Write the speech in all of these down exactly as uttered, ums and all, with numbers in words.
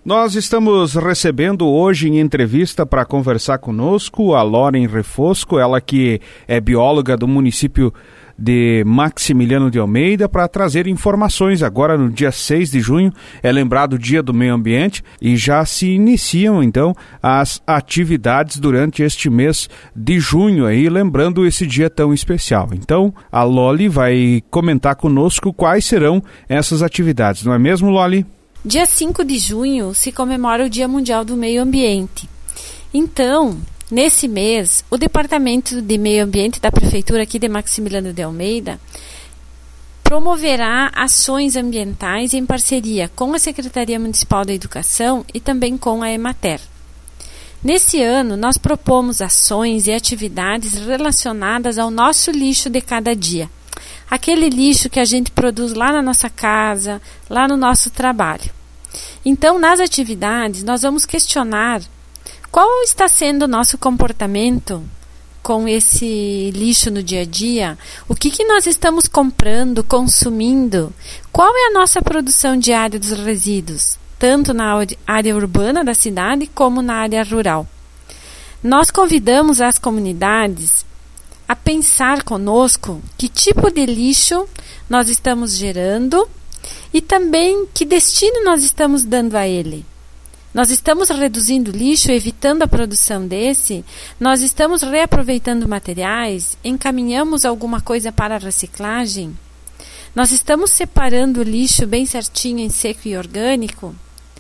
Nós estamos recebendo hoje em entrevista para conversar conosco a Loren Refosco, ela que é bióloga do município de Maximiliano de Almeida, para trazer informações. Agora no dia seis de junho é lembrado o Dia do Meio Ambiente e já se iniciam então as atividades durante este mês de junho aí, lembrando esse dia tão especial. Então a Loli vai comentar conosco quais serão essas atividades, não é mesmo, Loli? Dia cinco de junho se comemora o Dia Mundial do Meio Ambiente. Então, nesse mês, o Departamento de Meio Ambiente da Prefeitura aqui de Maximiliano de Almeida promoverá ações ambientais em parceria com a Secretaria Municipal da Educação e também com a Emater. Nesse ano, nós propomos ações e atividades relacionadas ao nosso lixo de cada dia. Aquele lixo que a gente produz lá na nossa casa, lá no nosso trabalho. Então, nas atividades, nós vamos questionar qual está sendo o nosso comportamento com esse lixo no dia a dia, o que, que nós estamos comprando, consumindo, qual é a nossa produção diária dos resíduos, tanto na área urbana da cidade como na área rural. Nós convidamos as comunidades a pensar conosco que tipo de lixo nós estamos gerando e também que destino nós estamos dando a ele. Nós estamos reduzindo lixo, evitando a produção desse, nós estamos reaproveitando materiais, encaminhamos alguma coisa para a reciclagem, nós estamos separando o lixo bem certinho em seco e orgânico.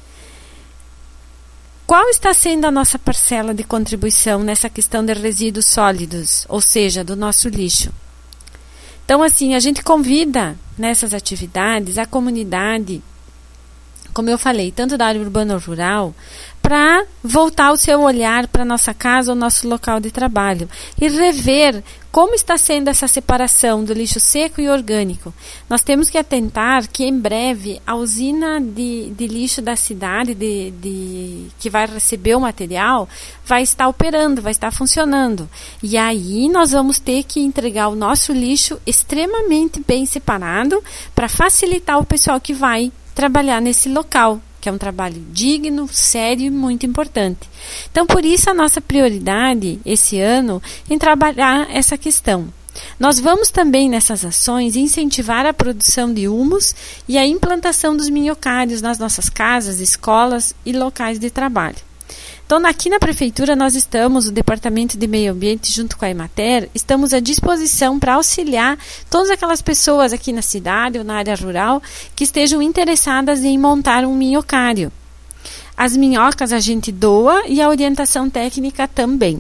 Qual está sendo a nossa parcela de contribuição nessa questão de resíduos sólidos, ou seja, do nosso lixo? Então, assim, a gente convida nessas atividades a comunidade, como eu falei, tanto da área urbana ou rural, para voltar o seu olhar para a nossa casa ou nosso local de trabalho e rever como está sendo essa separação do lixo seco e orgânico. Nós temos que atentar que em breve a usina de, de lixo da cidade de, de, que vai receber o material vai estar operando, vai estar funcionando. E aí nós vamos ter que entregar o nosso lixo extremamente bem separado para facilitar o pessoal que vai trabalhar nesse local, que é um trabalho digno, sério e muito importante. Então, por isso, a nossa prioridade esse ano em trabalhar essa questão. Nós vamos também, nessas ações, incentivar a produção de humus e a implantação dos minhocários nas nossas casas, escolas e locais de trabalho. Então, aqui na Prefeitura, nós estamos, o Departamento de Meio Ambiente, junto com a Emater, estamos à disposição para auxiliar todas aquelas pessoas aqui na cidade ou na área rural que estejam interessadas em montar um minhocário. As minhocas a gente doa e a orientação técnica também.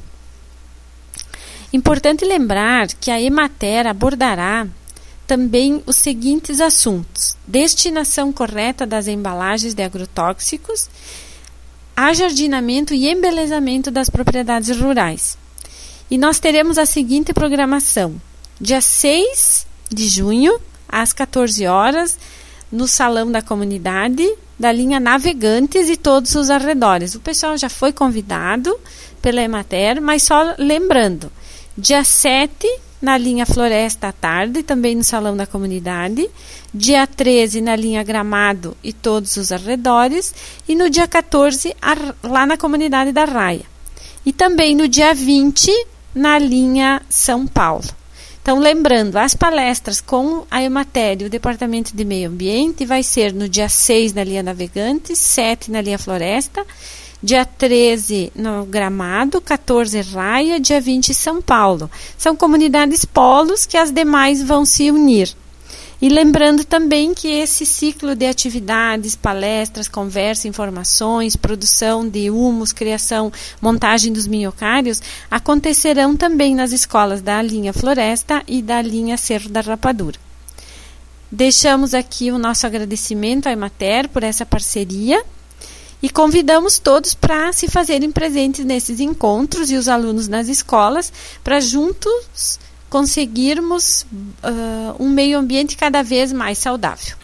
Importante lembrar que a Emater abordará também os seguintes assuntos: destinação correta das embalagens de agrotóxicos, ajardinamento e embelezamento das propriedades rurais. E nós teremos a seguinte programação: dia seis de junho, às quatorze horas, no Salão da Comunidade, da linha Navegantes e todos os arredores. O pessoal já foi convidado pela Emater, mas só lembrando, dia sete, na linha Floresta à tarde, também no Salão da Comunidade, dia treze na linha Gramado e todos os arredores, e no dia quatorze lá na Comunidade da Raia. E também no dia vinte na linha São Paulo. Então, lembrando, as palestras com a Emater e o Departamento de Meio Ambiente vai ser no dia seis na linha Navegantes, sete na linha Floresta, dia treze no Gramado, quatorze Raia, dia vinte São Paulo. São comunidades polos que as demais vão se unir. E lembrando também que esse ciclo de atividades, palestras, conversa, informações, produção de humus, criação, montagem dos minhocários, acontecerão também nas escolas da linha Floresta e da linha Cerro da Rapadura. Deixamos aqui o nosso agradecimento à Emater por essa parceria e convidamos todos para se fazerem presentes nesses encontros e os alunos nas escolas para juntos conseguirmos uh, um meio ambiente cada vez mais saudável.